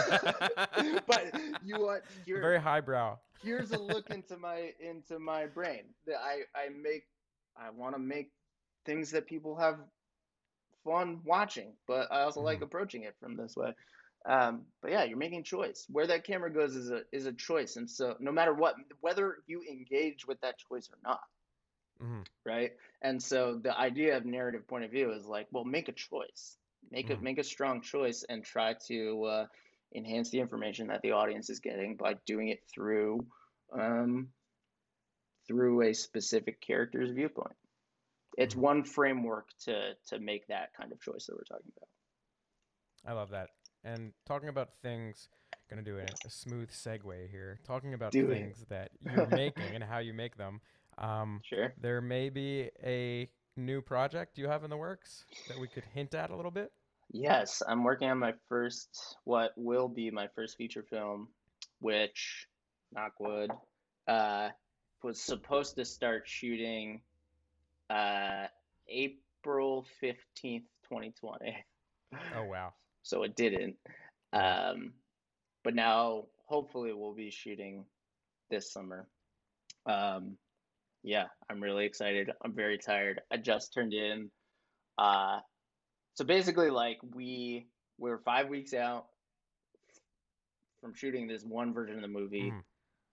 But you want here, very highbrow. Here's a look into my into my brain. That I I make I want to make things that people have fun watching, but I also mm. like approaching it from this way. Um, but yeah, you're making a choice. Where that camera goes is a is a choice, and so no matter what, whether you engage with that choice or not, mm-hmm. right? And so the idea of narrative point of view is like, well, make a choice, make mm. a make a strong choice, and try to uh, enhance the information that the audience is getting by doing it through um, through a specific character's viewpoint. It's mm. one framework to to make that kind of choice that we're talking about. I love that. And talking about things, going to do a, a smooth segue here. Talking about do things it. that you're making and how you make them. Um, sure. There may be a new project you have in the works that we could hint at a little bit. Yes, I'm working on my first, what will be my first feature film, which, knock wood, uh, was supposed to start shooting uh, April fifteenth, twenty twenty. Oh, wow. So it didn't. Um, but now hopefully we'll be shooting this summer. Um, yeah, I'm really excited. I'm very tired. I just turned in. Uh, so basically, like we we were five weeks out from shooting this one version of the movie. Mm.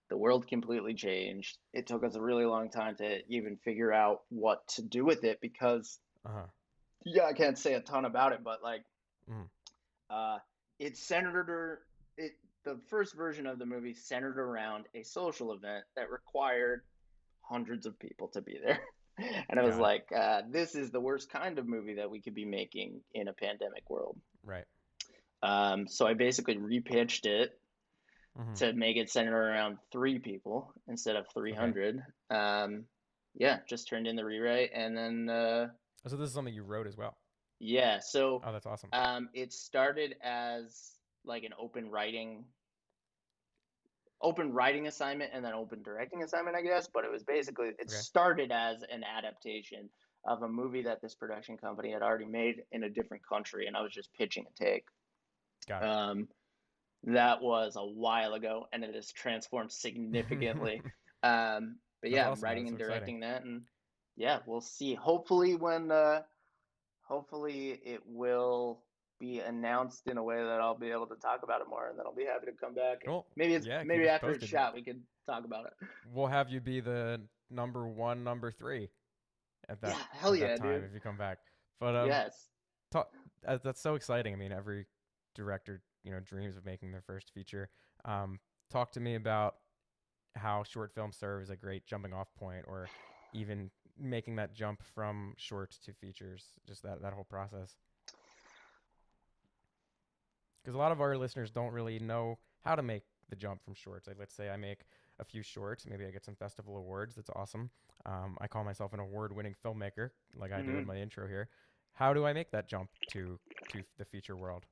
The world completely changed. It took us a really long time to even figure out what to do with it because, Uh-huh. yeah, I can't say a ton about it, but like, Mm. uh, it centered or it the first version of the movie centered around a social event that required hundreds of people to be there. And I was Got it. like, uh, this is the worst kind of movie that we could be making in a pandemic world. Right. Um, so I basically repitched it Mm-hmm. to make it centered around three people instead of Okay. three hundred. Um, yeah, just turned in the rewrite. And then, uh, Oh, so this is something you wrote as well. yeah, so Oh, that's awesome. um, it started as like an open writing open writing assignment and then open directing assignment, I guess. But it was basically it Okay. started as an adaptation of a movie that this production company had already made in a different country, and I was just pitching a take. Got Um, that was a while ago, and it has transformed it. significantly. Um, but That's yeah, I'm awesome, though. writing That's so and exciting. directing that, and yeah, we'll see. Hopefully, when uh, hopefully it will be announced in a way that I'll be able to talk about it more, and then I'll be happy to come back. And Well, maybe it's yeah, keep maybe us after it's posted. shot, we could talk about it. We'll have you be the number one, number three at that Yeah, hell at that yeah, time dude. if you come back. But um, Yes. talk, uh, that's so exciting. I mean, every director, you know, dreams of making their first feature. Um, talk to me about how short films serve as a great jumping off point, or even making that jump from short to features. Just that that whole process. Because a lot of our listeners don't really know how to make the jump from shorts. Like, let's say I make a few shorts, maybe I get some festival awards. That's awesome. Um, I call myself an award-winning filmmaker, like I do in hmm my intro here. How do I make that jump to to the feature world?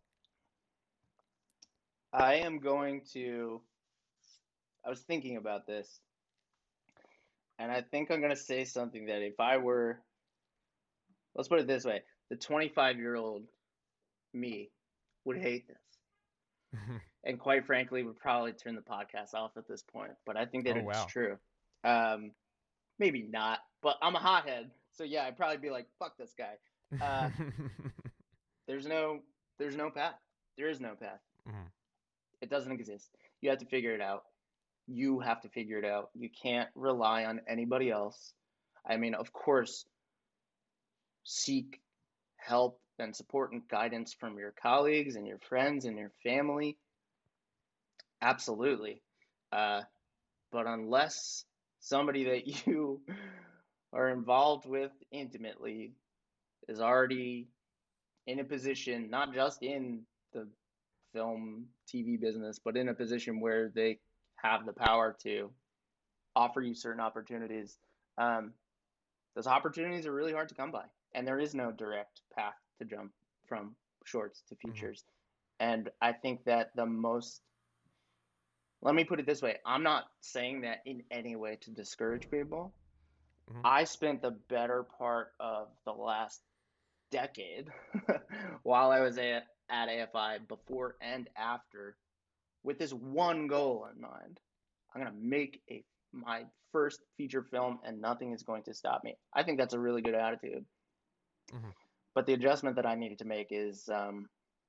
I am going to. I was thinking about this, and I think I'm gonna say something that if I were, let's put it this way, the twenty-five year old me would hate this. And quite frankly, would probably turn the podcast off at this point. But I think that Oh it's wow. true. Um, maybe not, but I'm a hothead, so yeah, I'd probably be like, "Fuck this guy." Uh, there's no, there's no path. There is no path. Mhm. It doesn't exist. You have to figure it out. You have to figure it out. You can't rely on anybody else. I mean, of course, seek help and support and guidance from your colleagues and your friends and your family. Absolutely. Uh, but unless somebody that you are involved with intimately is already in a position, not just in the film T V business, but in a position where they have the power to offer you certain opportunities, um, those opportunities are really hard to come by. And there is no direct path to jump from shorts to Mhm. features. And I think that the most, let me put it this way, I'm not saying that in any way to discourage people. Mhm. I spent the better part of the last decade while I was at, at A F I, before and after, with this one goal in mind. I'm going to make a my first feature film and nothing is going to stop me. I think that's a really good attitude. Mhm. But the adjustment that I needed to make is um,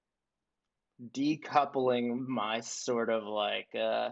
decoupling my sort of like uh,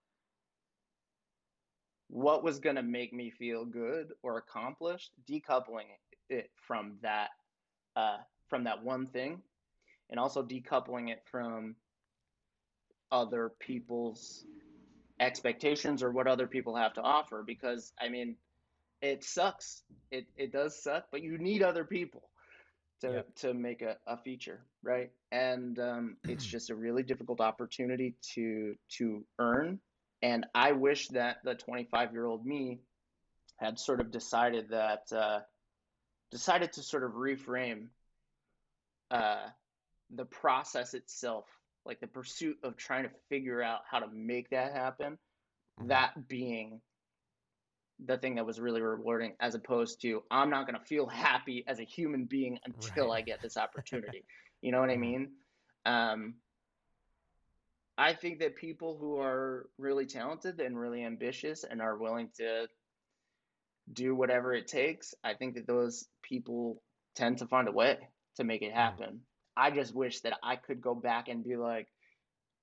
what was going to make me feel good or accomplished, decoupling it from that uh, from that one thing, and also decoupling it from other people's expectations or what other people have to offer. Because I mean, it sucks. It it does suck, but you need other people to Yep. to make a, a feature, right? And um, it's just a really difficult opportunity to to earn. And I wish that the twenty-five year old me had sort of decided that uh, decided to sort of reframe uh, the process itself, like the pursuit of trying to figure out how to make that happen, Mhm. that being the thing that was really rewarding, as opposed to I'm not going to feel happy as a human being until Right. I get this opportunity. You know what I Mhm. mean? Um, I think that people who are really talented and really ambitious and are willing to do whatever it takes, I think that those people tend to find a way to make it Mhm. happen. I just wish that I could go back and be like,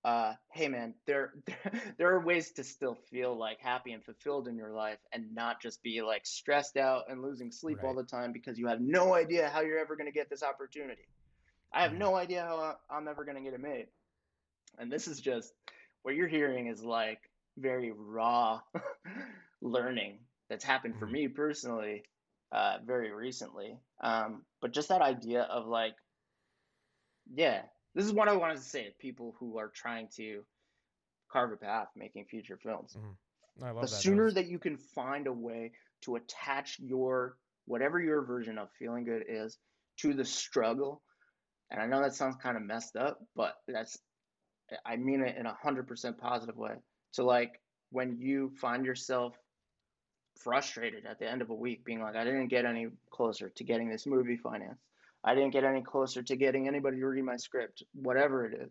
uh, hey man, there, there there are ways to still feel like happy and fulfilled in your life and not just be like stressed out and losing sleep all Right. the time because you have no idea how you're ever going to get this opportunity. I have Mm-hmm. no idea how I'm ever going to get it made. And this is just what you're hearing is like very raw learning that's happened for Mm-hmm. me personally, uh, very recently. Um, but just that idea of like, yeah, this is what I wanted to say to people who are trying to carve a path making feature films. Mm-hmm. I The love that. That sooner was that you can find a way to attach your, whatever your version of feeling good is, to the struggle. And I know that sounds kind of messed up, but that's, I mean it in a hundred percent positive way. So like when you find yourself frustrated at the end of a week, being like, I didn't get any closer to getting this movie financed. I didn't get any closer to getting anybody to read my script, whatever it is.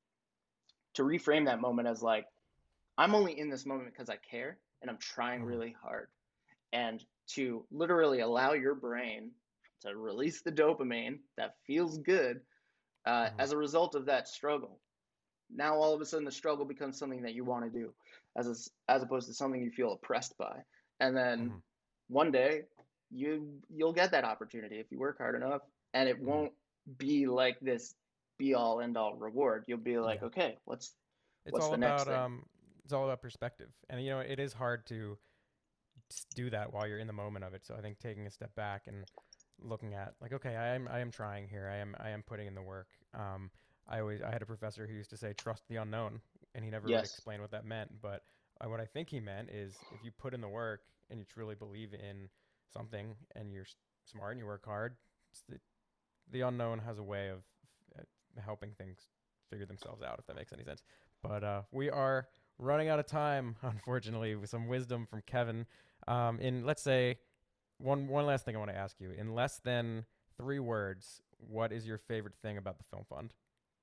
To reframe that moment as like, I'm only in this moment because I care and I'm trying mm-hmm. really hard. And to literally allow your brain to release the dopamine that feels good uh, Mm-hmm. as a result of that struggle. Now all of a sudden the struggle becomes something that you want to do, as a, as opposed to something you feel oppressed by. And then Mm-hmm. one day you you'll get that opportunity if you work hard enough, and it Mm-hmm. won't be like this be all end all reward. You'll be like, Yeah. okay, what's It's what's all the next about thing? um it's all about perspective. And you know, it is hard to s- do that while you're in the moment of it. So I think taking a step back and looking at like, okay, I am I am trying here. I am I am putting in the work. Um I always I had a professor who used to say trust the unknown, and he never really Yes, explained what that meant, but uh, what I think he meant is if you put in the work and you truly believe in something and you're s- smart and you work hard, it's the, the unknown has a way of uh, helping things figure themselves out, if that makes any sense. But uh, we are running out of time, unfortunately, with some wisdom from Kevin. Um, in let's say one one last thing I want to ask you. In less than three words, what is your favorite thing about the Film Fund?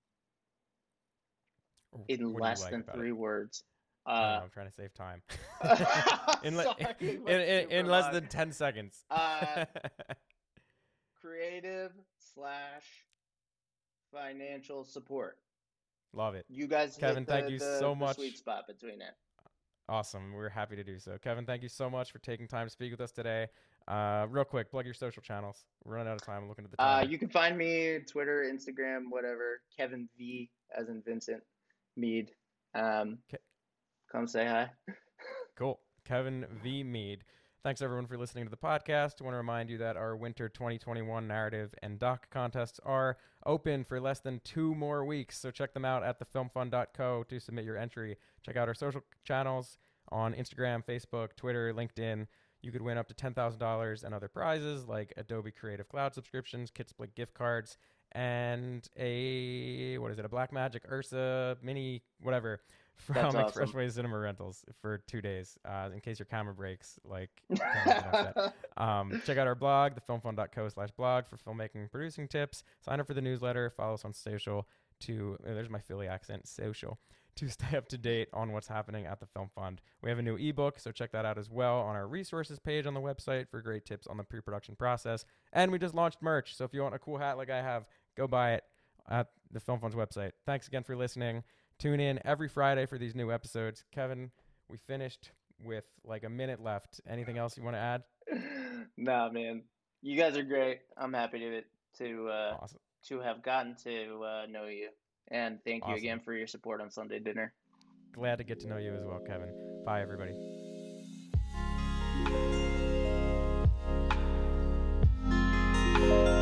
Or in what do you less like than about it? three words. I don't Uh, know. I'm trying to save time. in, le- sorry, in, but in super in less long. than ten seconds. Uh, creative slash financial support. Love it. You guys Kevin, hit thank the you the so the sweet much. spot between it. Awesome. We're happy to do so. Kevin, thank you so much for taking time to speak with us today. Uh, real quick, plug your social channels. We're running out of time. I'm looking at the Uh, timer. you can find me Twitter, Instagram, whatever. Kevin V, as in Vincent Mead. Um, Ke- come say hi. Cool. Kevin V. Mead. Thanks everyone for listening to the podcast. I want to remind you that our winter twenty twenty-one narrative and doc contests are open for less than two more weeks. So check them out at the film fund dot co to submit your entry. Check out our social channels on Instagram, Facebook, Twitter, LinkedIn. You could win up to ten thousand dollars and other prizes like Adobe Creative Cloud subscriptions, KitSplit gift cards, and a, what is it, a Blackmagic Ursa mini, whatever, That's from awesome. Expressway Cinema Rentals for two days, uh, in case your camera breaks, like Kevin's been upset. Um, check out our blog, the film fund dot co slash blog, for filmmaking and producing tips. Sign up for the newsletter. Follow us on social to, uh, there's my Philly accent, social, to stay up to date on what's happening at the Film Fund. We have a new ebook, so check that out as well on our resources page on the website for great tips on the pre-production process. And we just launched merch, so if you want a cool hat like I have, go buy it at the Film Fund's website. Thanks again for listening. Tune in every Friday for these new episodes. Kevin, we finished with like a minute left. Anything else you want to add? Nah, man. You guys are great. I'm happy to to uh, Awesome. to have gotten to uh, know you, and thank you again Awesome. for your support on Sunday Dinner. Glad to get to know you as well, Kevin. Bye, everybody. Thank you.